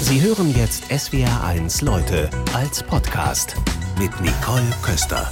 Sie hören jetzt SWR1 Leute als Podcast mit Nicole Köster.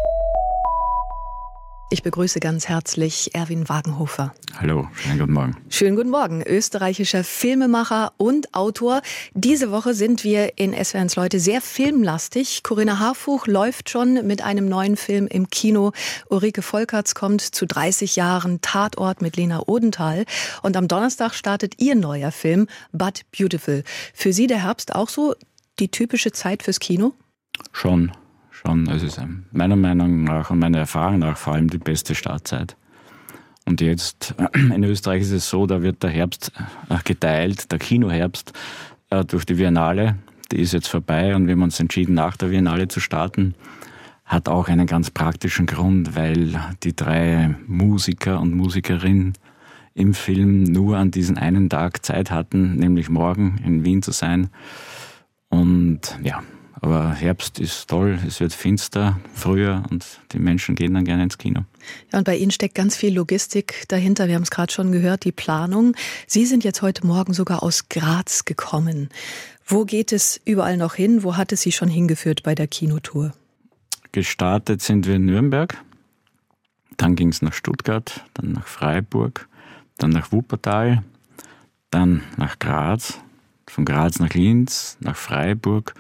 Ich begrüße ganz herzlich Erwin Wagenhofer. Hallo, schönen guten Morgen. Schönen guten Morgen, österreichischer Filmemacher und Autor. Diese Woche sind wir in SWR1 Leute sehr filmlastig. Corinna Harfuch läuft schon mit einem neuen Film im Kino. Ulrike Volkerts kommt zu 30 Jahren Tatort mit Lena Odenthal. Und am Donnerstag startet ihr neuer Film But Beautiful. Für Sie der Herbst auch so die typische Zeit fürs Kino? Schon. Es ist meiner Meinung nach und meiner Erfahrung nach vor allem die beste Startzeit. Und jetzt in Österreich ist es so, da wird der Herbst geteilt, der Kinoherbst durch die Biennale. Die ist jetzt vorbei und wir haben uns entschieden, nach der Biennale zu starten. Hat auch einen ganz praktischen Grund, weil die 3 Musiker und Musikerinnen im Film nur an diesen einen Tag Zeit hatten, nämlich morgen in Wien zu sein. Und ja, aber Herbst ist toll, es wird finster, früher und die Menschen gehen dann gerne ins Kino. Ja, und bei Ihnen steckt ganz viel Logistik dahinter. Wir haben es gerade schon gehört, die Planung. Sie sind jetzt heute Morgen sogar aus Graz gekommen. Wo geht es überall noch hin? Wo hat es Sie schon hingeführt bei der Kinotour? Gestartet sind wir in Nürnberg, dann ging es nach Stuttgart, dann nach Freiburg, dann nach Wuppertal, dann nach Graz, von Graz nach Linz, nach Freistadt.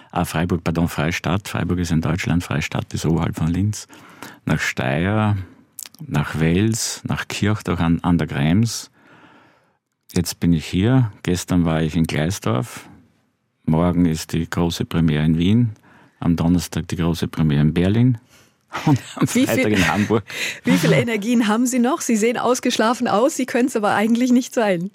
Freiburg ist in Deutschland, Freistadt ist oberhalb von Linz. Nach Steyr, nach Wels, nach Kirchdorf an der Krems. Jetzt bin ich hier. Gestern war ich in Gleisdorf. Morgen ist die große Premiere in Wien. Am Donnerstag die große Premiere in Berlin. Und am Freitag in Hamburg. Wie viele Energien haben Sie noch? Sie sehen ausgeschlafen aus, Sie können es aber eigentlich nicht sein.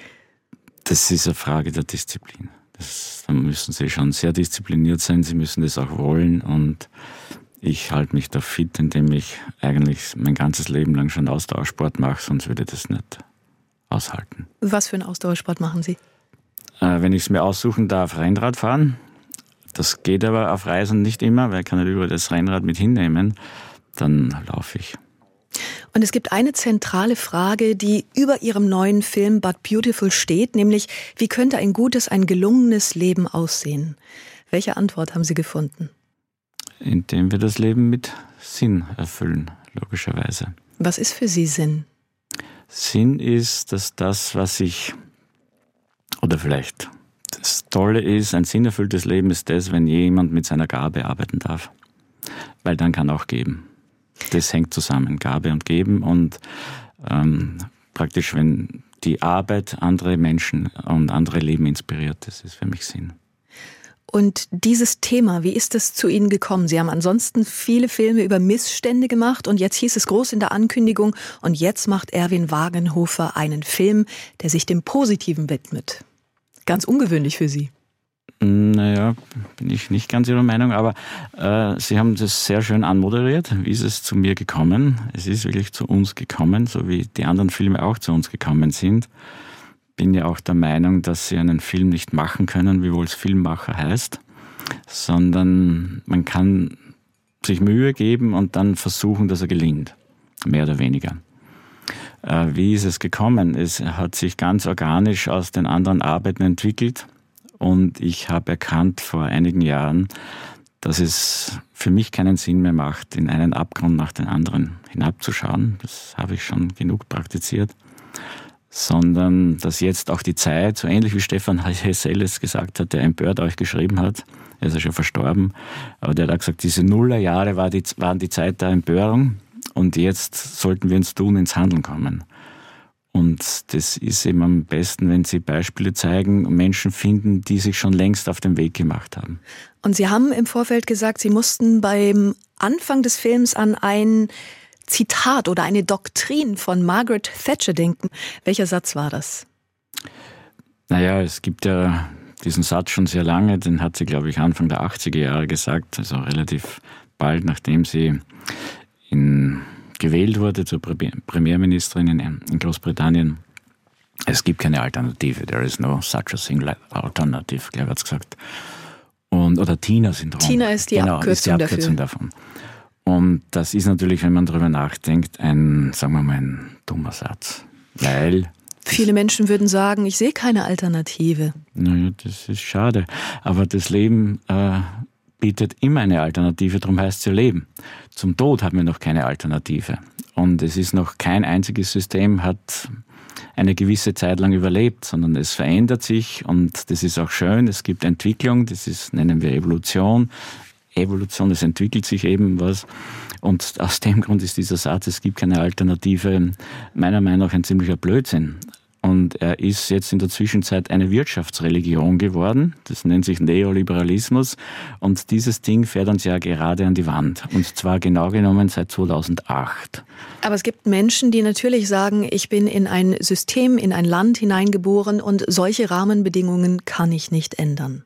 Das ist eine Frage der Disziplin. Da müssen Sie schon sehr diszipliniert sein, Sie müssen das auch wollen und ich halte mich da fit, indem ich eigentlich mein ganzes Leben lang schon Ausdauersport mache, sonst würde ich das nicht aushalten. Was für einen Ausdauersport machen Sie? Wenn ich es mir aussuchen darf, Rennrad fahren. Das geht aber auf Reisen nicht immer, weil ich kann nicht überall das Rennrad mit hinnehmen. Dann laufe ich. Und es gibt eine zentrale Frage, die über Ihrem neuen Film But Beautiful steht, nämlich, wie könnte ein gutes, ein gelungenes Leben aussehen? Welche Antwort haben Sie gefunden? Indem wir das Leben mit Sinn erfüllen, logischerweise. Was ist für Sie Sinn? Sinn ist, dass das, was ich, oder vielleicht das Tolle ist, ein sinnerfülltes Leben ist das, wenn jemand mit seiner Gabe arbeiten darf. Weil dann kann auch geben. Das hängt zusammen, Gabe und Geben und praktisch, wenn die Arbeit andere Menschen und andere Leben inspiriert, das ist für mich Sinn. Und dieses Thema, wie ist es zu Ihnen gekommen? Sie haben ansonsten viele Filme über Missstände gemacht und jetzt hieß es groß in der Ankündigung und jetzt macht Erwin Wagenhofer einen Film, der sich dem Positiven widmet. Ganz ungewöhnlich für Sie. Naja, bin ich nicht ganz Ihrer Meinung, aber Sie haben das sehr schön anmoderiert. Wie ist es zu mir gekommen? Es ist wirklich zu uns gekommen, so wie die anderen Filme auch zu uns gekommen sind. Bin ja auch der Meinung, dass Sie einen Film nicht machen können, wie wohl es Filmmacher heißt, sondern man kann sich Mühe geben und dann versuchen, dass er gelingt, mehr oder weniger. Wie ist es gekommen? Es hat sich ganz organisch aus den anderen Arbeiten entwickelt. Und ich habe erkannt vor einigen Jahren, dass es für mich keinen Sinn mehr macht, in einen Abgrund nach den anderen hinabzuschauen. Das habe ich schon genug praktiziert. Sondern dass jetzt auch die Zeit, so ähnlich wie Stefan Hessel es gesagt hat, der empört euch geschrieben hat, er ist ja schon verstorben, aber der hat auch gesagt, diese Nullerjahre waren die Zeit der Empörung und jetzt sollten wir uns tun, ins Handeln kommen. Und das ist eben am besten, wenn Sie Beispiele zeigen, Menschen finden, die sich schon längst auf den Weg gemacht haben. Und Sie haben im Vorfeld gesagt, Sie mussten beim Anfang des Films an ein Zitat oder eine Doktrin von Margaret Thatcher denken. Welcher Satz war das? Naja, es gibt ja diesen Satz schon sehr lange, den hat sie, glaube ich, Anfang der 80er Jahre gesagt, also relativ bald, nachdem sie gewählt wurde zur Premierministerin in Großbritannien. Es gibt keine Alternative. There is no such a thing like alternative, glaube ich, hat es gesagt. Oder TINA-Syndrom. TINA ist die Abkürzung davon. Und das ist natürlich, wenn man darüber nachdenkt, ein dummer Satz. Weil Viele Menschen würden sagen, ich sehe keine Alternative. Naja, das ist schade. Aber das Leben bietet immer eine Alternative, darum heißt es ja Leben. Zum Tod haben wir noch keine Alternative. Und es ist noch kein einziges System hat eine gewisse Zeit lang überlebt, sondern es verändert sich und das ist auch schön. Es gibt Entwicklung, nennen wir Evolution. Evolution, es entwickelt sich eben was. Und aus dem Grund ist dieser Satz, es gibt keine Alternative, meiner Meinung nach ein ziemlicher Blödsinn. Und er ist jetzt in der Zwischenzeit eine Wirtschaftsreligion geworden. Das nennt sich Neoliberalismus. Und dieses Ding fährt uns ja gerade an die Wand. Und zwar genau genommen seit 2008. Aber es gibt Menschen, die natürlich sagen, ich bin in ein System, in ein Land hineingeboren und solche Rahmenbedingungen kann ich nicht ändern.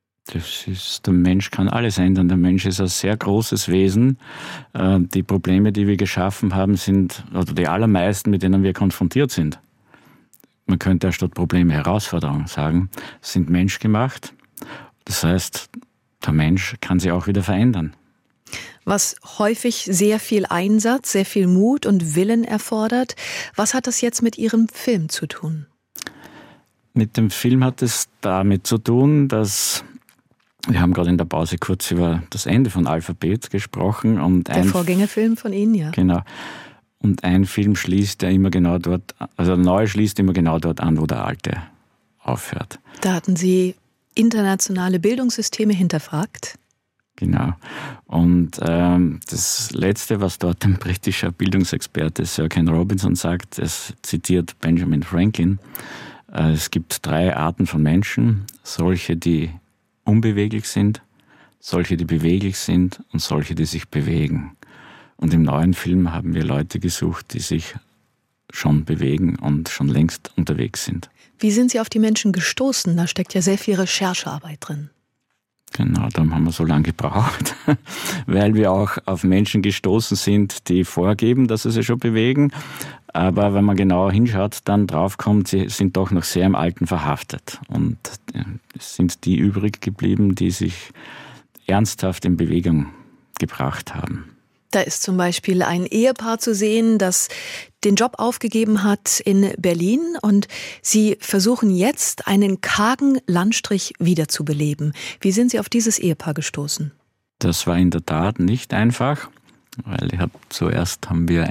Der Mensch kann alles ändern. Der Mensch ist ein sehr großes Wesen. Die Probleme, die wir geschaffen haben, oder die allermeisten, mit denen wir konfrontiert sind. Man könnte statt Probleme Herausforderungen sagen, sind menschgemacht. Das heißt, der Mensch kann sie auch wieder verändern. Was häufig sehr viel Einsatz, sehr viel Mut und Willen erfordert. Was hat das jetzt mit Ihrem Film zu tun? Mit dem Film hat es damit zu tun, dass wir haben gerade in der Pause kurz über das Ende von Alphabet gesprochen. Und der Vorgängerfilm von Ihnen, ja. Genau. Und ein Film schließt ja immer genau dort, also der neue schließt immer genau dort an, wo der alte aufhört. Da hatten Sie internationale Bildungssysteme hinterfragt? Genau. Und das Letzte, was dort ein britischer Bildungsexperte Sir Ken Robinson sagt, es zitiert Benjamin Franklin, es gibt 3 Arten von Menschen, solche, die unbeweglich sind, solche, die beweglich sind und solche, die sich bewegen. Und im neuen Film haben wir Leute gesucht, die sich schon bewegen und schon längst unterwegs sind. Wie sind Sie auf die Menschen gestoßen? Da steckt ja sehr viel Recherchearbeit drin. Genau, darum haben wir so lange gebraucht, weil wir auch auf Menschen gestoßen sind, die vorgeben, dass sie sich schon bewegen. Aber wenn man genauer hinschaut, dann draufkommt, sie sind doch noch sehr im Alten verhaftet. Und es sind die übrig geblieben, die sich ernsthaft in Bewegung gebracht haben. Da ist zum Beispiel ein Ehepaar zu sehen, das den Job aufgegeben hat in Berlin und sie versuchen jetzt, einen kargen Landstrich wiederzubeleben. Wie sind Sie auf dieses Ehepaar gestoßen? Das war in der Tat nicht einfach, weil waren wir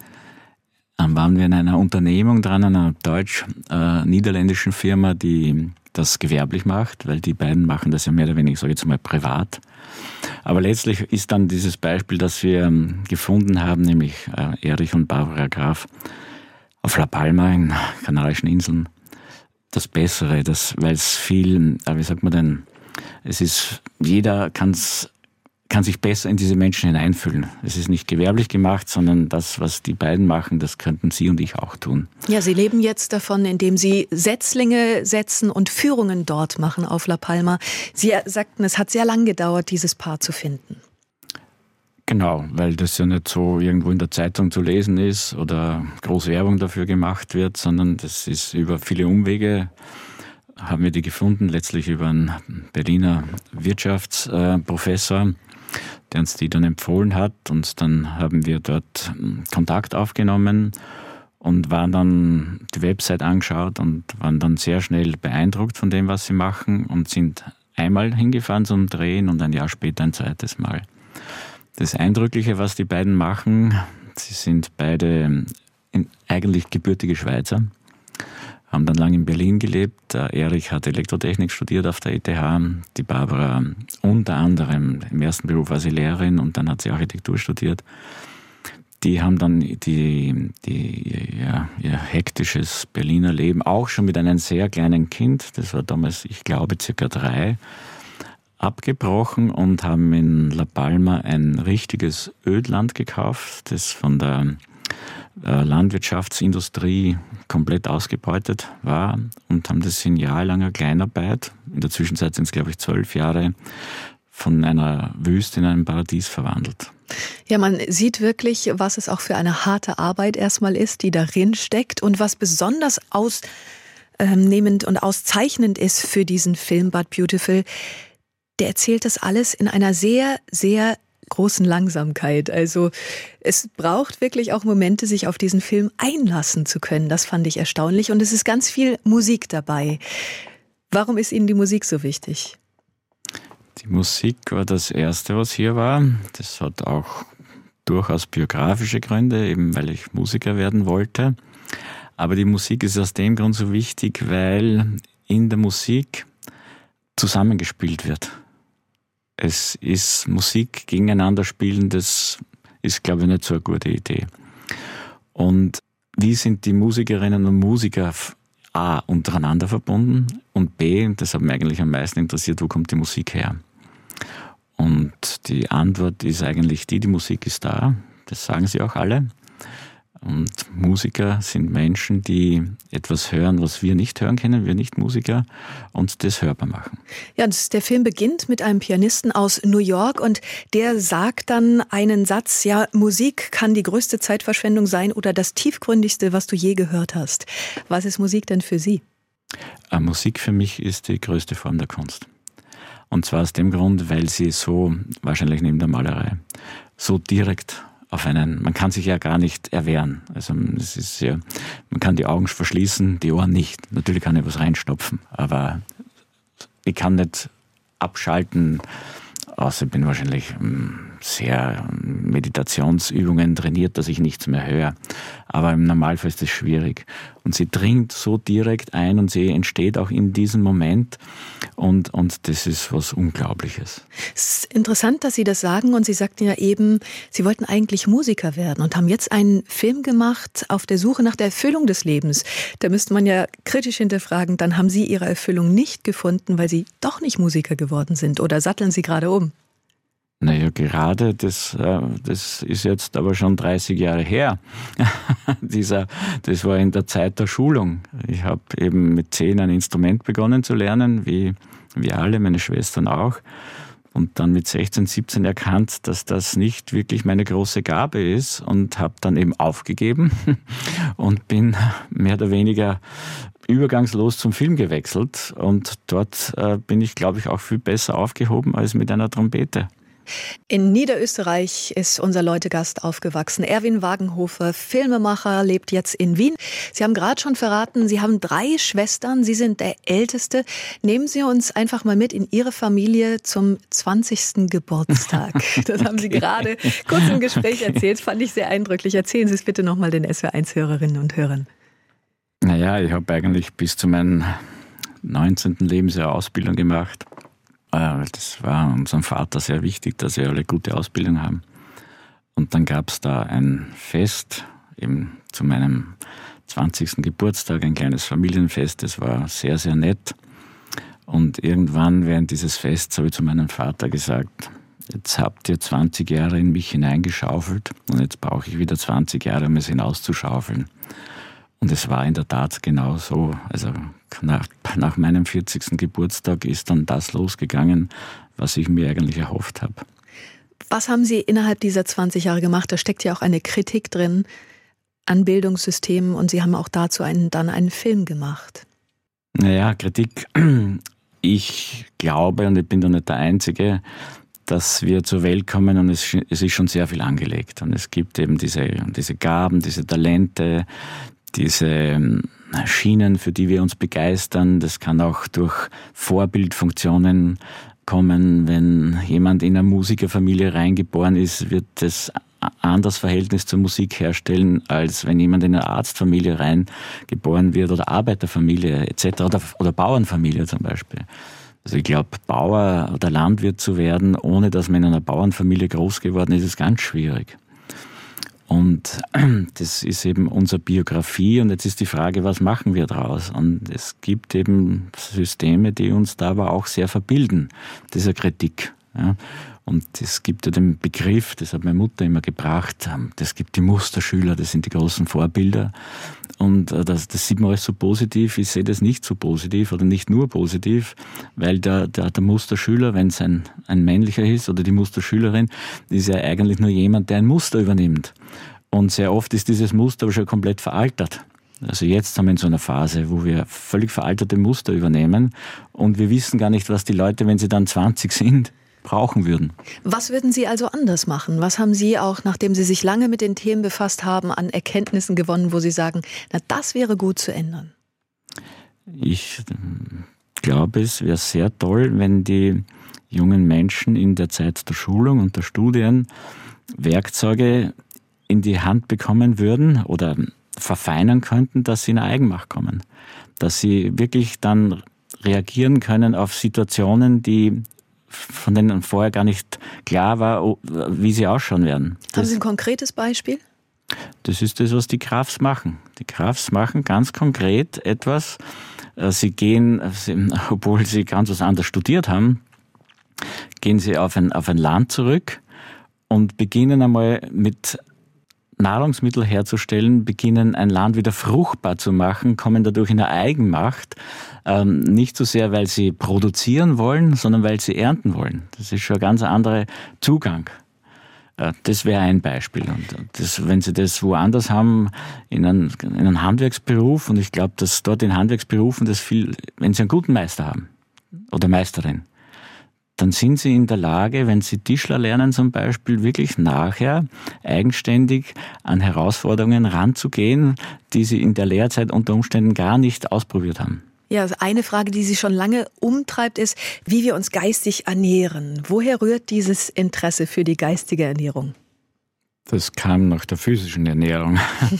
in einer Unternehmung dran, einer deutsch-niederländischen Firma, die das gewerblich macht, weil die beiden machen das ja mehr oder weniger, sage ich jetzt mal, privat. Aber letztlich ist dann dieses Beispiel, das wir gefunden haben, nämlich Erich und Barbara Graf auf La Palma in Kanarischen Inseln, das Bessere, weil es viel, wie sagt man denn, jeder kann sich besser in diese Menschen hineinfühlen. Es ist nicht gewerblich gemacht, sondern das, was die beiden machen, das könnten Sie und ich auch tun. Ja, Sie leben jetzt davon, indem Sie Setzlinge setzen und Führungen dort machen auf La Palma. Sie sagten, es hat sehr lang gedauert, dieses Paar zu finden. Genau, weil das ja nicht so irgendwo in der Zeitung zu lesen ist oder groß Werbung dafür gemacht wird, sondern das ist über viele Umwege, haben wir die gefunden, letztlich über einen Berliner Wirtschaftsprofessor, der uns die dann empfohlen hat. Und dann haben wir dort Kontakt aufgenommen und waren dann die Website angeschaut und waren dann sehr schnell beeindruckt von dem, was sie machen und sind einmal hingefahren zum Drehen und ein Jahr später ein zweites Mal. Das Eindrückliche, was die beiden machen, sie sind beide eigentlich gebürtige Schweizer, haben dann lange in Berlin gelebt. Erich hat Elektrotechnik studiert auf der ETH, die Barbara unter anderem im ersten Beruf war sie Lehrerin und dann hat sie Architektur studiert. Die haben dann ihr hektisches Berliner Leben auch schon mit einem sehr kleinen Kind, das war damals, ich glaube, circa 3, abgebrochen und haben in La Palma ein richtiges Ödland gekauft, das von der Landwirtschaftsindustrie komplett ausgebeutet war und haben das in jahrelanger Kleinarbeit, in der Zwischenzeit sind es glaube ich 12 Jahre, von einer Wüste in ein Paradies verwandelt. Ja, man sieht wirklich, was es auch für eine harte Arbeit erstmal ist, die darin steckt und was besonders ausnehmend und auszeichnend ist für diesen Film But Beautiful. Der erzählt das alles in einer sehr, sehr großen Langsamkeit. Also es braucht wirklich auch Momente, sich auf diesen Film einlassen zu können. Das fand ich erstaunlich. Und es ist ganz viel Musik dabei. Warum ist Ihnen die Musik so wichtig? Die Musik war das Erste, was hier war. Das hat auch durchaus biografische Gründe, eben weil ich Musiker werden wollte. Aber die Musik ist aus dem Grund so wichtig, weil in der Musik zusammengespielt wird. Es ist Musik gegeneinander spielen, das ist, glaube ich, nicht so eine gute Idee. Und wie sind die Musikerinnen und Musiker A, untereinander verbunden und B, das hat mich eigentlich am meisten interessiert, wo kommt die Musik her? Und die Antwort ist eigentlich die Musik ist da, das sagen sie auch alle. Und Musiker sind Menschen, die etwas hören, was wir nicht hören können, wir nicht Musiker, und das hörbar machen. Ja, der Film beginnt mit einem Pianisten aus New York und der sagt dann einen Satz, ja, Musik kann die größte Zeitverschwendung sein oder das tiefgründigste, was du je gehört hast. Was ist Musik denn für Sie? Musik für mich ist die größte Form der Kunst. Und zwar aus dem Grund, weil sie so, wahrscheinlich neben der Malerei, so direkt auf einen, man kann sich ja gar nicht erwehren. Also es ist ja, man kann die Augen verschließen, die Ohren nicht. Natürlich kann ich was reinstopfen, aber ich kann nicht abschalten, außer ich bin wahrscheinlich sehr Meditationsübungen trainiert, dass ich nichts mehr höre. Aber im Normalfall ist das schwierig. Und sie dringt so direkt ein und sie entsteht auch in diesem Moment. Und das ist was Unglaubliches. Es ist interessant, dass Sie das sagen. Und Sie sagten ja eben, Sie wollten eigentlich Musiker werden und haben jetzt einen Film gemacht auf der Suche nach der Erfüllung des Lebens. Da müsste man ja kritisch hinterfragen, dann haben Sie Ihre Erfüllung nicht gefunden, weil Sie doch nicht Musiker geworden sind. Oder satteln Sie gerade um? Naja, gerade, das ist jetzt aber schon 30 Jahre her. Das war in der Zeit der Schulung. Ich habe eben mit 10 ein Instrument begonnen zu lernen, wie wir alle, meine Schwestern auch. Und dann mit 16, 17 erkannt, dass das nicht wirklich meine große Gabe ist und habe dann eben aufgegeben und bin mehr oder weniger übergangslos zum Film gewechselt. Und dort bin ich, glaube ich, auch viel besser aufgehoben als mit einer Trompete. In Niederösterreich ist unser Leutegast aufgewachsen. Erwin Wagenhofer, Filmemacher, lebt jetzt in Wien. Sie haben gerade schon verraten, Sie haben 3 Schwestern, Sie sind der Älteste. Nehmen Sie uns einfach mal mit in Ihre Familie zum 20. Geburtstag. Das haben Sie gerade kurz im Gespräch erzählt, fand ich sehr eindrücklich. Erzählen Sie es bitte nochmal den SWR1-Hörerinnen und Hörern. Naja, ich habe eigentlich bis zu meinem 19. Lebensjahr Ausbildung gemacht. Das war unserem Vater sehr wichtig, dass wir alle gute Ausbildung haben. Und dann gab es da ein Fest, eben zu meinem 20. Geburtstag, ein kleines Familienfest. Das war sehr, sehr nett. Und irgendwann während dieses Fests habe ich zu meinem Vater gesagt, jetzt habt ihr 20 Jahre in mich hineingeschaufelt und jetzt brauche ich wieder 20 Jahre, um es hinauszuschaufeln. Und es war in der Tat genau so. Also nach meinem 40. Geburtstag ist dann das losgegangen, was ich mir eigentlich erhofft habe. Was haben Sie innerhalb dieser 20 Jahre gemacht? Da steckt ja auch eine Kritik drin an Bildungssystemen und Sie haben auch dazu dann einen Film gemacht. Naja, Kritik. Ich glaube, und ich bin da nicht der Einzige, dass wir zur Welt kommen und es ist schon sehr viel angelegt. Und es gibt eben diese Gaben, diese Talente, diese Schienen, für die wir uns begeistern. Das kann auch durch Vorbildfunktionen kommen. Wenn jemand in eine Musikerfamilie reingeboren ist, wird das anderes Verhältnis zur Musik herstellen, als wenn jemand in eine Arztfamilie reingeboren wird oder Arbeiterfamilie etc. oder Bauernfamilie zum Beispiel. Also ich glaube, Bauer oder Landwirt zu werden, ohne dass man in einer Bauernfamilie groß geworden ist, ist ganz schwierig. Und das ist eben unsere Biografie und jetzt ist die Frage, was machen wir daraus? Und es gibt eben Systeme, die uns da aber auch sehr verbilden, dieser Kritik. Ja. Und es gibt ja den Begriff, das hat meine Mutter immer gebracht, das gibt die Musterschüler, das sind die großen Vorbilder. Und das sieht man alles so positiv, ich sehe das nicht so positiv oder nicht nur positiv, weil der Musterschüler, wenn es ein männlicher ist oder die Musterschülerin, ist ja eigentlich nur jemand, der ein Muster übernimmt. Und sehr oft ist dieses Muster aber schon komplett veraltet. Also jetzt haben wir in so einer Phase, wo wir völlig veraltete Muster übernehmen und wir wissen gar nicht, was die Leute, wenn sie dann 20 sind, brauchen würden. Was würden Sie also anders machen? Was haben Sie auch, nachdem Sie sich lange mit den Themen befasst haben, an Erkenntnissen gewonnen, wo Sie sagen, na, das wäre gut zu ändern? Ich glaube, es wäre sehr toll, wenn die jungen Menschen in der Zeit der Schulung und der Studien Werkzeuge in die Hand bekommen würden oder verfeinern könnten, dass sie in Eigenmacht kommen. Dass sie wirklich dann reagieren können auf Situationen, von denen vorher gar nicht klar war, wie sie ausschauen werden. Haben Sie ein konkretes Beispiel? Das ist das, was die Krafts machen. Die Krafts machen ganz konkret etwas. Sie gehen, obwohl sie ganz was anderes studiert haben, gehen sie auf ein Land zurück und beginnen einmal mit Nahrungsmittel herzustellen, beginnen ein Land wieder fruchtbar zu machen, kommen dadurch in eine Eigenmacht. Nicht so sehr, weil sie produzieren wollen, sondern weil sie ernten wollen. Das ist schon ein ganz anderer Zugang. Das wäre ein Beispiel. Und wenn Sie das woanders haben, in einem Handwerksberuf, und ich glaube, dass dort in Handwerksberufen wenn Sie einen guten Meister haben oder Meisterin, dann sind Sie in der Lage, wenn Sie Tischler lernen zum Beispiel, wirklich nachher eigenständig an Herausforderungen ranzugehen, die Sie in der Lehrzeit unter Umständen gar nicht ausprobiert haben. Ja, also eine Frage, die Sie schon lange umtreibt, ist, wie wir uns geistig ernähren. Woher rührt dieses Interesse für die geistige Ernährung? Das kam nach der physischen Ernährung.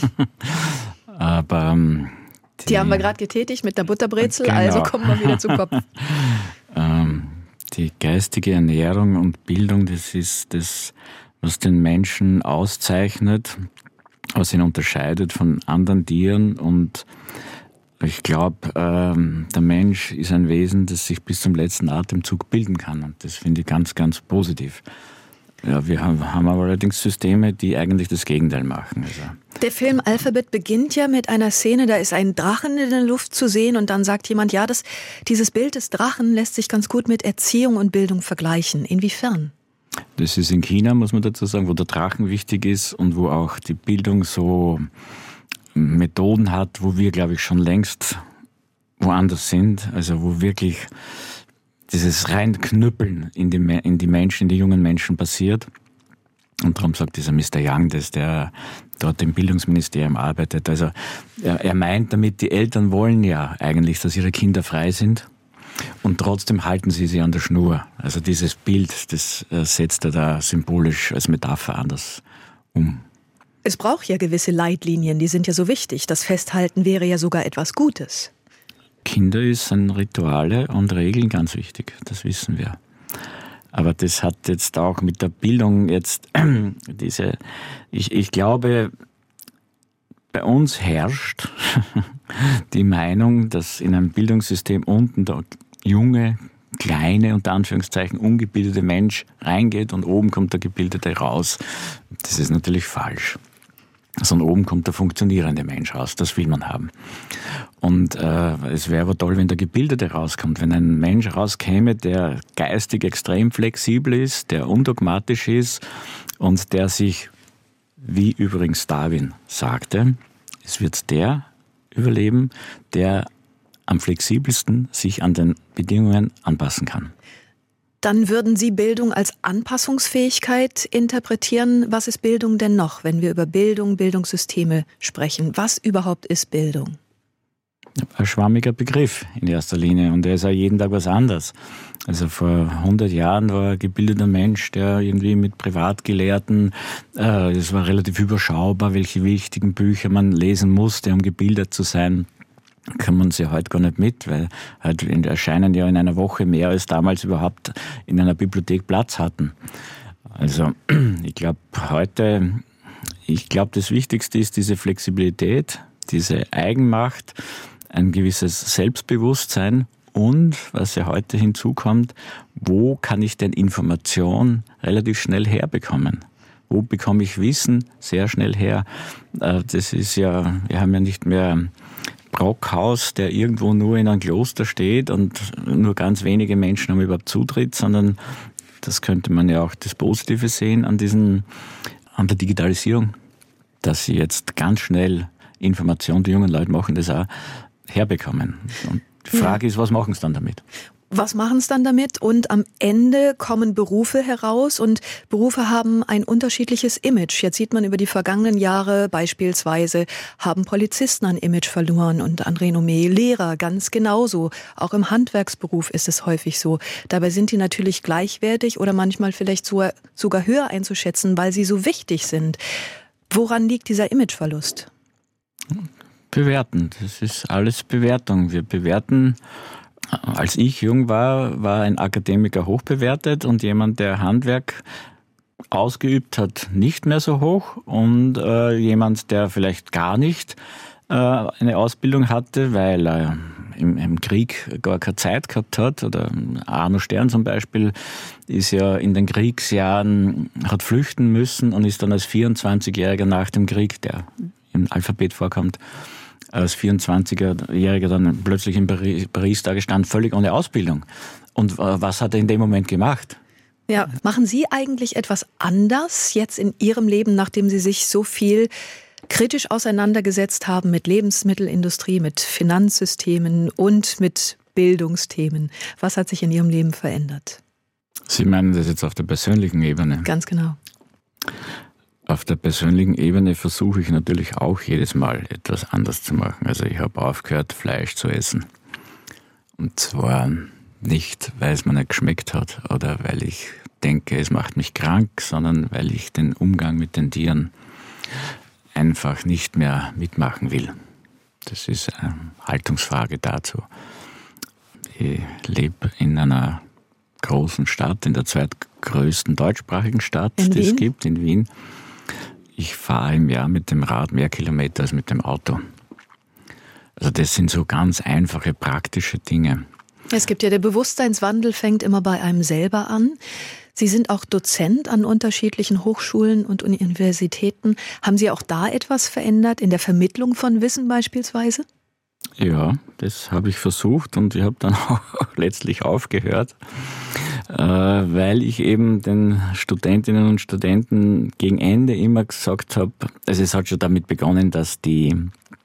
Aber die haben wir gerade getätigt mit der Butterbrezel, genau. Also kommen wir wieder zum Kopf. Die geistige Ernährung und Bildung, das ist das, was den Menschen auszeichnet, was ihn unterscheidet von anderen Tieren. Und ich glaube, der Mensch ist ein Wesen, das sich bis zum letzten Atemzug bilden kann. Und das finde ich ganz, ganz positiv. Ja, wir haben aber allerdings Systeme, die eigentlich das Gegenteil machen. Also der Film Alphabet beginnt ja mit einer Szene, da ist ein Drachen in der Luft zu sehen und dann sagt jemand, ja, dieses Bild des Drachen lässt sich ganz gut mit Erziehung und Bildung vergleichen. Inwiefern? Das ist in China, muss man dazu sagen, wo der Drachen wichtig ist und wo auch die Bildung so Methoden hat, wo wir, glaube ich, schon längst woanders sind. Also wo wirklich dieses Reinknüppeln in die Menschen, in die jungen Menschen passiert. Und darum sagt dieser Mr. Young, der dort im Bildungsministerium arbeitet. Also er meint damit, die Eltern wollen ja eigentlich, dass ihre Kinder frei sind. Und trotzdem halten sie an der Schnur. Also dieses Bild, das setzt er da symbolisch als Metapher anders um. Es braucht ja gewisse Leitlinien, die sind ja so wichtig. Das Festhalten wäre ja sogar etwas Gutes. Kinder sind Rituale und Regeln ganz wichtig, das wissen wir. Aber das hat jetzt auch mit der Bildung jetzt ich glaube, bei uns herrscht die Meinung, dass in einem Bildungssystem unten der junge, kleine, unter Anführungszeichen, ungebildete Mensch reingeht und oben kommt der Gebildete raus. Das ist natürlich falsch. Sondern oben kommt der funktionierende Mensch raus. Das will man haben. Und es wäre aber toll, wenn der Gebildete rauskommt. Wenn ein Mensch rauskäme, der geistig extrem flexibel ist, der undogmatisch ist und der sich, wie übrigens Darwin sagte, es wird der überleben, der am flexibelsten sich an den Bedingungen anpassen kann. Dann würden Sie Bildung als Anpassungsfähigkeit interpretieren. Was ist Bildung denn noch, wenn wir über Bildung, Bildungssysteme sprechen? Was überhaupt ist Bildung? Ein schwammiger Begriff in erster Linie und er ist auch jeden Tag was anderes. Also vor 100 Jahren war ein gebildeter Mensch, der irgendwie mit Privatgelehrten, es war relativ überschaubar, welche wichtigen Bücher man lesen musste, um gebildet zu sein. Kann man sie heute gar nicht mit, weil halt erscheinen ja in einer Woche mehr als damals überhaupt in einer Bibliothek Platz hatten. Also ich glaube das Wichtigste ist diese Flexibilität, diese Eigenmacht, ein gewisses Selbstbewusstsein und, was ja heute hinzukommt, wo kann ich denn Information relativ schnell herbekommen? Wo bekomme ich Wissen sehr schnell her? Das ist ja, wir haben ja nicht mehr Brockhaus, der irgendwo nur in einem Kloster steht und nur ganz wenige Menschen haben überhaupt Zutritt, sondern das könnte man ja auch das Positive sehen an der Digitalisierung, dass sie jetzt ganz schnell Informationen, die jungen Leute machen das auch herbekommen. Und die Frage ist, was machen sie dann damit? Was machen es dann damit? Und am Ende kommen Berufe heraus und Berufe haben ein unterschiedliches Image. Jetzt sieht man über die vergangenen Jahre beispielsweise, haben Polizisten ein Image verloren und an Renommee. Lehrer ganz genauso. Auch im Handwerksberuf ist es häufig so. Dabei sind die natürlich gleichwertig oder manchmal vielleicht sogar höher einzuschätzen, weil sie so wichtig sind. Woran liegt dieser Imageverlust? Bewerten. Das ist alles Bewertung. Wir bewerten. Als ich jung war ein Akademiker hoch bewertet und jemand, der Handwerk ausgeübt hat, nicht mehr so hoch und jemand, der vielleicht gar nicht eine Ausbildung hatte, weil er im Krieg gar keine Zeit gehabt hat. Oder Arno Stern zum Beispiel ist ja in den Kriegsjahren, hat flüchten müssen und ist dann als 24-Jähriger nach dem Krieg, der im Alphabet vorkommt, als 24-Jähriger dann plötzlich in Paris da gestanden, völlig ohne Ausbildung. Und was hat er in dem Moment gemacht? Ja, machen Sie eigentlich etwas anders jetzt in Ihrem Leben, nachdem Sie sich so viel kritisch auseinandergesetzt haben mit Lebensmittelindustrie, mit Finanzsystemen und mit Bildungsthemen? Was hat sich in Ihrem Leben verändert? Sie meinen das jetzt auf der persönlichen Ebene? Ganz genau. Auf der persönlichen Ebene versuche ich natürlich auch jedes Mal etwas anders zu machen. Also ich habe aufgehört, Fleisch zu essen. Und zwar nicht, weil es mir nicht geschmeckt hat oder weil ich denke, es macht mich krank, sondern weil ich den Umgang mit den Tieren einfach nicht mehr mitmachen will. Das ist eine Haltungsfrage dazu. Ich lebe in einer großen Stadt, in der zweitgrößten deutschsprachigen Stadt, die es gibt, in Wien. Ich fahre im Jahr mit dem Rad mehr Kilometer als mit dem Auto. Also das sind so ganz einfache, praktische Dinge. Es gibt ja, der Bewusstseinswandel fängt immer bei einem selber an. Sie sind auch Dozent an unterschiedlichen Hochschulen und Universitäten. Haben Sie auch da etwas verändert, in der Vermittlung von Wissen beispielsweise? Ja, das habe ich versucht und ich habe dann auch letztlich aufgehört, weil ich eben den Studentinnen und Studenten gegen Ende immer gesagt habe, also es hat schon damit begonnen, dass die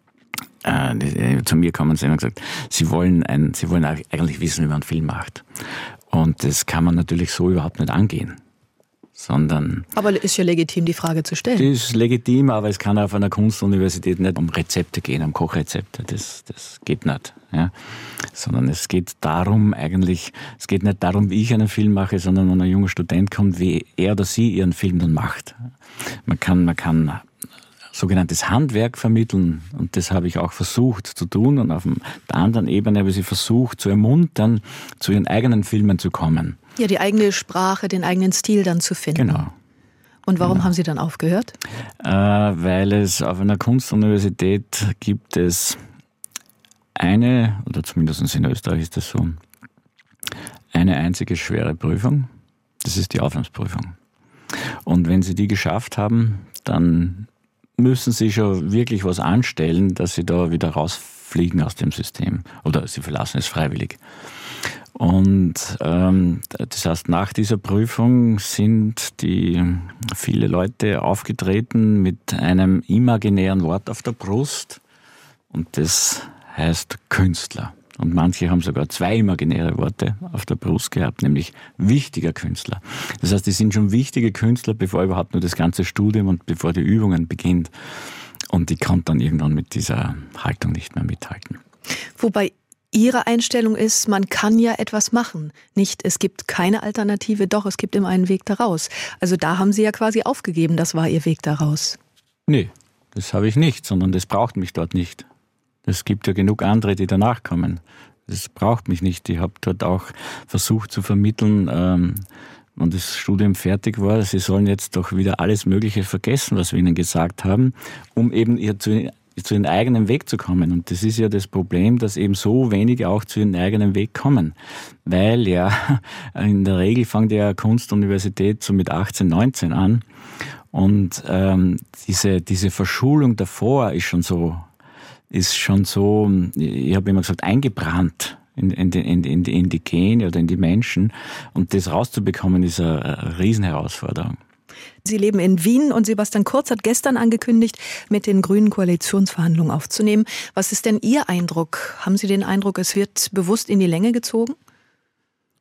zu mir kommen und sie haben gesagt, sie wollen eigentlich wissen, wie man einen Film macht. Und das kann man natürlich so überhaupt nicht angehen. Aber ist ja legitim, die Frage zu stellen. Das ist legitim, aber es kann auf einer Kunstuniversität nicht um Rezepte gehen, um Kochrezepte. Das geht nicht. Ja. Sondern es geht nicht darum, wie ich einen Film mache, sondern wenn ein junger Student kommt, wie er oder sie ihren Film dann macht. Man kann sogenanntes Handwerk vermitteln und das habe ich auch versucht zu tun und auf der anderen Ebene habe ich sie versucht zu ermuntern, zu ihren eigenen Filmen zu kommen. Ja, die eigene Sprache, den eigenen Stil dann zu finden. Genau. Und warum haben Sie dann aufgehört? Weil es auf einer Kunstuniversität gibt es oder zumindest in Österreich ist das so, eine einzige schwere Prüfung. Das ist die Aufnahmeprüfung. Und wenn Sie die geschafft haben, dann müssen Sie schon wirklich was anstellen, dass Sie da wieder rausfliegen aus dem System. Oder Sie verlassen es freiwillig. Und das heißt, nach dieser Prüfung sind viele Leute aufgetreten mit einem imaginären Wort auf der Brust. Und das heißt Künstler. Und manche haben sogar 2 imaginäre Worte auf der Brust gehabt, nämlich wichtiger Künstler. Das heißt, die sind schon wichtige Künstler, bevor überhaupt nur das ganze Studium und bevor die Übungen beginnt. Und die kann dann irgendwann mit dieser Haltung nicht mehr mithalten. Wobei Ihre Einstellung ist, man kann ja etwas machen. Nicht, es gibt keine Alternative, doch, es gibt immer einen Weg daraus. Also da haben Sie ja quasi aufgegeben, das war Ihr Weg daraus. Nee, das habe ich nicht, sondern das braucht mich dort nicht. Es gibt ja genug andere, die danach kommen. Das braucht mich nicht. Ich habe dort auch versucht zu vermitteln, wenn das Studium fertig war, sie sollen jetzt doch wieder alles Mögliche vergessen, was wir ihnen gesagt haben, um eben zu ihrem eigenen Weg zu kommen. Und das ist ja das Problem, dass eben so wenige auch zu ihrem eigenen Weg kommen. Weil ja, in der Regel fängt ja Kunstuniversität so mit 18, 19 an. Und diese Verschulung davor ist schon so, ich habe immer gesagt, eingebrannt in die Gene oder in die Menschen. Und das rauszubekommen, ist eine Riesenherausforderung. Sie leben in Wien und Sebastian Kurz hat gestern angekündigt, mit den Grünen Koalitionsverhandlungen aufzunehmen. Was ist denn Ihr Eindruck? Haben Sie den Eindruck, es wird bewusst in die Länge gezogen?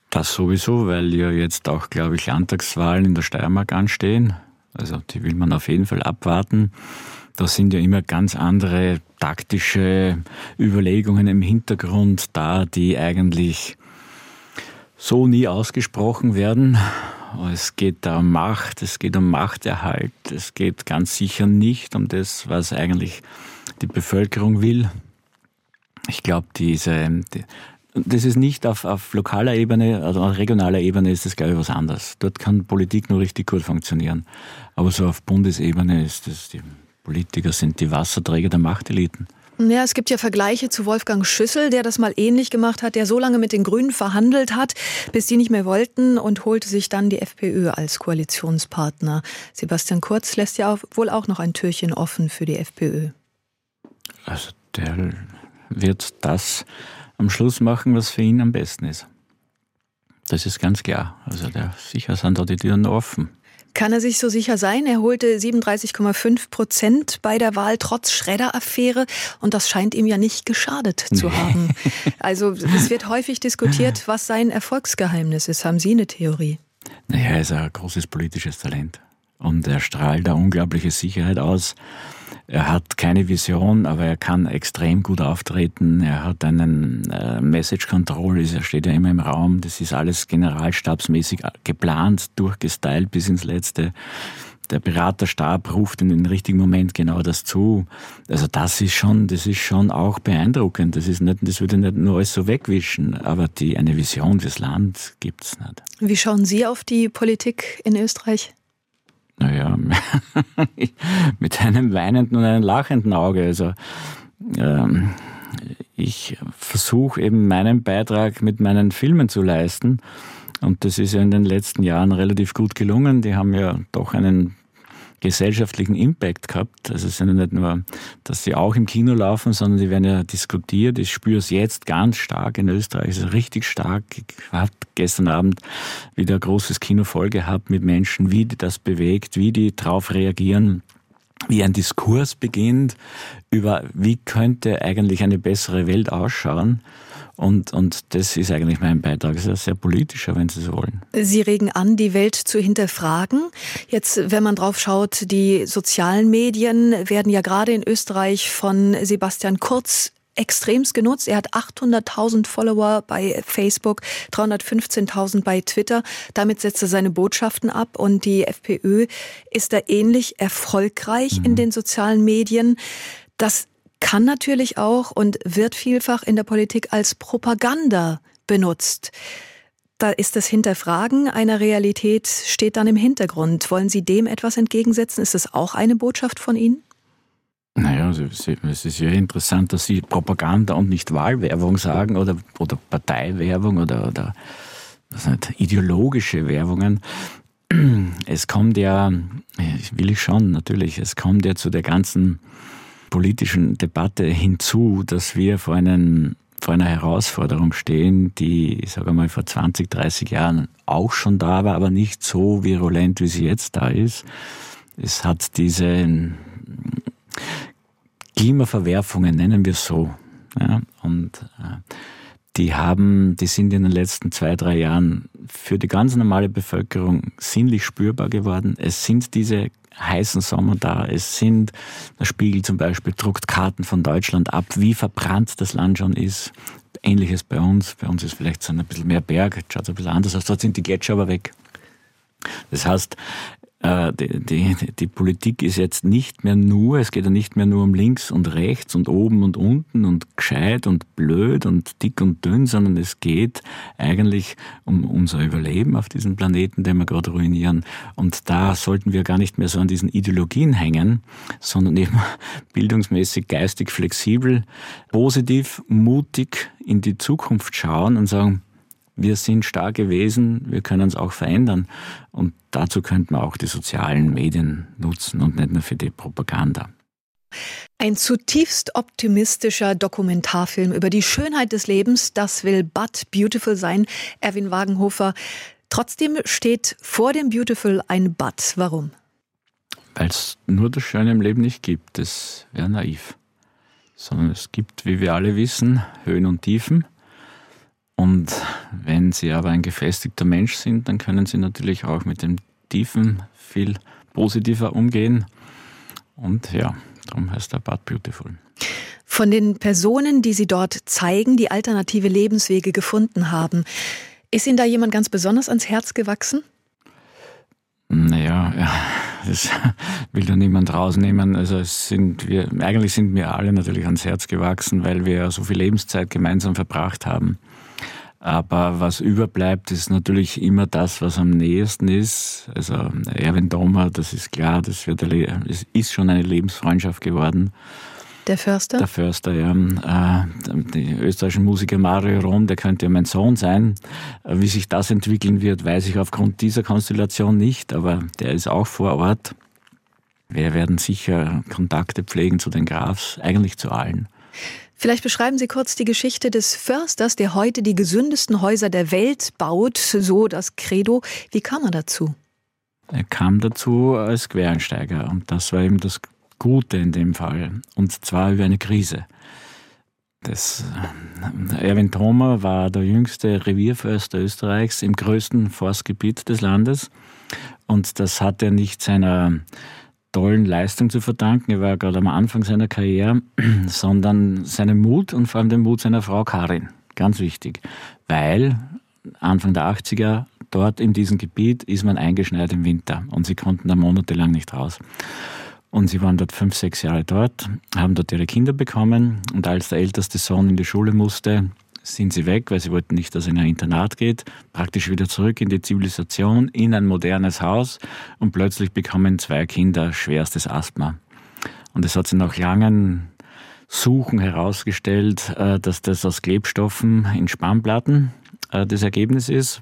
Das sowieso, weil ja jetzt auch, glaube ich, Landtagswahlen in der Steiermark anstehen. Also die will man auf jeden Fall abwarten. Da sind ja immer ganz andere taktische Überlegungen im Hintergrund da, die eigentlich so nie ausgesprochen werden. Es geht da um Macht, es geht um Machterhalt, es geht ganz sicher nicht um das, was eigentlich die Bevölkerung will. Ich glaube, das ist nicht auf lokaler Ebene, also auf regionaler Ebene ist das, glaube ich, was anderes. Dort kann Politik nur richtig gut funktionieren. Aber so auf Bundesebene ist das, die Politiker sind die Wasserträger der Machteliten. Ja, es gibt ja Vergleiche zu Wolfgang Schüssel, der das mal ähnlich gemacht hat, der so lange mit den Grünen verhandelt hat, bis die nicht mehr wollten und holte sich dann die FPÖ als Koalitionspartner. Sebastian Kurz lässt ja wohl auch noch ein Türchen offen für die FPÖ. Also der wird das am Schluss machen, was für ihn am besten ist. Das ist ganz klar. Also sicher sind da die Türen offen. Kann er sich so sicher sein? Er holte 37,5% bei der Wahl trotz Schredder-Affäre und das scheint ihm ja nicht geschadet zu haben. Also es wird häufig diskutiert, was sein Erfolgsgeheimnis ist. Haben Sie eine Theorie? Naja, er ist ein großes politisches Talent und er strahlt eine unglaubliche Sicherheit aus. Er hat keine Vision, aber er kann extrem gut auftreten. Er hat einen Message Control, er steht ja immer im Raum. Das ist alles generalstabsmäßig geplant, durchgestylt bis ins Letzte. Der Beraterstab ruft in den richtigen Moment genau das zu. Also das ist schon auch beeindruckend. Das würde nicht nur alles so wegwischen, aber eine Vision fürs Land gibt's nicht. Wie schauen Sie auf die Politik in Österreich? Naja, mit einem weinenden und einem lachenden Auge. Also ich versuche eben meinen Beitrag mit meinen Filmen zu leisten und das ist ja in den letzten Jahren relativ gut gelungen. Die haben ja doch einen gesellschaftlichen Impact gehabt. Also es sind ja nicht nur, dass sie auch im Kino laufen, sondern die werden ja diskutiert. Ich spüre es jetzt ganz stark in Österreich. Es ist richtig stark. Ich habe gestern Abend wieder ein großes Kino voll gehabt mit Menschen, wie die das bewegt, wie die drauf reagieren, wie ein Diskurs beginnt über, wie könnte eigentlich eine bessere Welt ausschauen. Und das ist eigentlich mein Beitrag. Es ist ja sehr politischer, wenn Sie so wollen. Sie regen an, die Welt zu hinterfragen. Jetzt, wenn man drauf schaut, die sozialen Medien werden ja gerade in Österreich von Sebastian Kurz extremst genutzt. Er hat 800.000 Follower bei Facebook, 315.000 bei Twitter. Damit setzt er seine Botschaften ab und die FPÖ ist da ähnlich erfolgreich in den sozialen Medien. Das kann natürlich auch und wird vielfach in der Politik als Propaganda benutzt. Da ist das Hinterfragen einer Realität, steht dann im Hintergrund. Wollen Sie dem etwas entgegensetzen? Ist das auch eine Botschaft von Ihnen? Naja, es ist ja interessant, dass Sie Propaganda und nicht Wahlwerbung sagen oder Parteiwerbung oder was nicht, ideologische Werbungen. Es kommt ja, es kommt ja zu der ganzen politischen Debatte hinzu, dass wir vor einer Herausforderung stehen, die, ich sage mal, vor 20, 30 Jahren auch schon da war, aber nicht so virulent, wie sie jetzt da ist. Es hat diese Klimaverwerfungen, nennen wir es so, ja, und die sind in den letzten 2, 3 Jahren für die ganz normale Bevölkerung sinnlich spürbar geworden. Es sind diese heißen Sommer da. Der Spiegel zum Beispiel druckt Karten von Deutschland ab, wie verbrannt das Land schon ist. Ähnliches bei uns. Bei uns ist vielleicht so ein bisschen mehr Berg, schaut ein bisschen anders aus. Dort sind die Gletscher aber weg. Das heißt, die Politik ist jetzt es geht ja nicht mehr nur um links und rechts und oben und unten und gescheit und blöd und dick und dünn, sondern es geht eigentlich um unser Überleben auf diesem Planeten, den wir gerade ruinieren. Und da sollten wir gar nicht mehr so an diesen Ideologien hängen, sondern eben bildungsmäßig, geistig flexibel, positiv, mutig in die Zukunft schauen und sagen, wir sind starke Wesen, wir können uns auch verändern. Und dazu könnte man auch die sozialen Medien nutzen und nicht nur für die Propaganda. Ein zutiefst optimistischer Dokumentarfilm über die Schönheit des Lebens, das will But Beautiful sein, Erwin Wagenhofer. Trotzdem steht vor dem Beautiful ein But. Warum? Weil es nur das Schöne im Leben nicht gibt, das wäre naiv. Sondern es gibt, wie wir alle wissen, Höhen und Tiefen. Und wenn Sie aber ein gefestigter Mensch sind, dann können Sie natürlich auch mit dem Tiefen viel positiver umgehen. Und ja, darum heißt der But Beautiful. Von den Personen, die Sie dort zeigen, die alternative Lebenswege gefunden haben, ist Ihnen da jemand ganz besonders ans Herz gewachsen? Naja, ja, das will da niemand rausnehmen. Also eigentlich sind mir alle natürlich ans Herz gewachsen, weil wir ja so viel Lebenszeit gemeinsam verbracht haben. Aber was überbleibt, ist natürlich immer das, was am nächsten ist. Also Erwin Thoma, das ist klar, es ist schon eine Lebensfreundschaft geworden. Der Förster? Der Förster, ja. Die österreichischen Musiker Mario Rom, der könnte ja mein Sohn sein. Wie sich das entwickeln wird, weiß ich aufgrund dieser Konstellation nicht, aber der ist auch vor Ort. Wir werden sicher Kontakte pflegen zu den Grafs, eigentlich zu allen. Vielleicht beschreiben Sie kurz die Geschichte des Försters, der heute die gesündesten Häuser der Welt baut, so das Credo. Wie kam er dazu? Er kam dazu als Quereinsteiger und das war eben das Gute in dem Fall, und zwar über eine Krise. Erwin Thoma war der jüngste Revierförster Österreichs im größten Forstgebiet des Landes, und das hat er nicht seiner tollen Leistung zu verdanken, er war gerade am Anfang seiner Karriere, sondern seinem Mut und vor allem dem Mut seiner Frau Karin. Ganz wichtig, weil Anfang der 80er dort in diesem Gebiet ist man eingeschneit im Winter und sie konnten da monatelang nicht raus. Und sie waren dort 5, 6 Jahre dort, haben dort ihre Kinder bekommen, und als der älteste Sohn in die Schule musste, sind sie weg, weil sie wollten nicht, dass er in ein Internat geht, praktisch wieder zurück in die Zivilisation, in ein modernes Haus, und plötzlich bekommen 2 Kinder schwerstes Asthma. Und es hat sich nach langen Suchen herausgestellt, dass das aus Klebstoffen in Spannplatten das Ergebnis ist.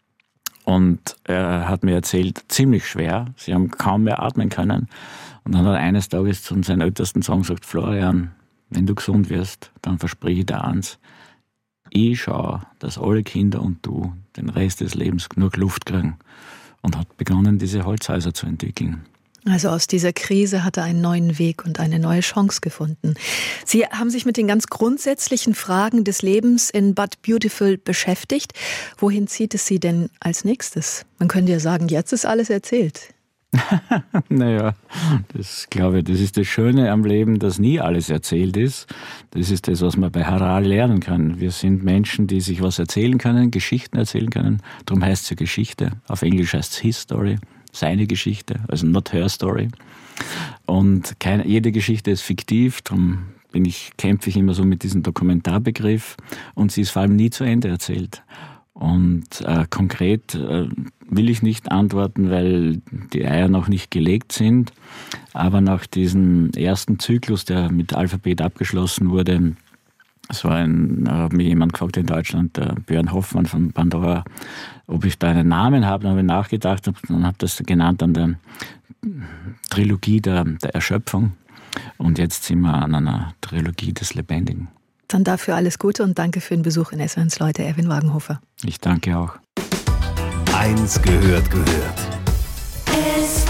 Und er hat mir erzählt, ziemlich schwer, sie haben kaum mehr atmen können. Und dann hat er eines Tages zu seinem ältesten Sohn gesagt: Florian, wenn du gesund wirst, dann verspreche ich dir eins. Ich schaue, dass alle Kinder und du den Rest des Lebens genug Luft kriegen. Und hat begonnen, diese Holzhäuser zu entwickeln. Also aus dieser Krise hat er einen neuen Weg und eine neue Chance gefunden. Sie haben sich mit den ganz grundsätzlichen Fragen des Lebens in But Beautiful beschäftigt. Wohin zieht es Sie denn als nächstes? Man könnte ja sagen, jetzt ist alles erzählt. Naja, das glaube ich, das ist das Schöne am Leben, dass nie alles erzählt ist. Das ist das, was wir bei Harari lernen können. Wir sind Menschen, die sich was erzählen können, Geschichten erzählen können. Darum heißt es ja Geschichte. Auf Englisch heißt es His Story, seine Geschichte, also not her story. Und jede Geschichte ist fiktiv, darum kämpfe ich immer so mit diesem Dokumentarbegriff, und sie ist vor allem nie zu Ende erzählt. Und konkret will ich nicht antworten, weil die Eier noch nicht gelegt sind. Aber nach diesem ersten Zyklus, der mit Alphabet abgeschlossen wurde, hat mir jemand gefragt in Deutschland, der Björn Hoffmann von Pandora, ob ich da einen Namen habe. Dann habe ich nachgedacht und habe das genannt an der Trilogie der Erschöpfung. Und jetzt sind wir an einer Trilogie des Lebendigen. Dann dafür alles Gute und danke für den Besuch in SWR1 Leute, Erwin Wagenhofer. Ich danke auch. 1 gehört.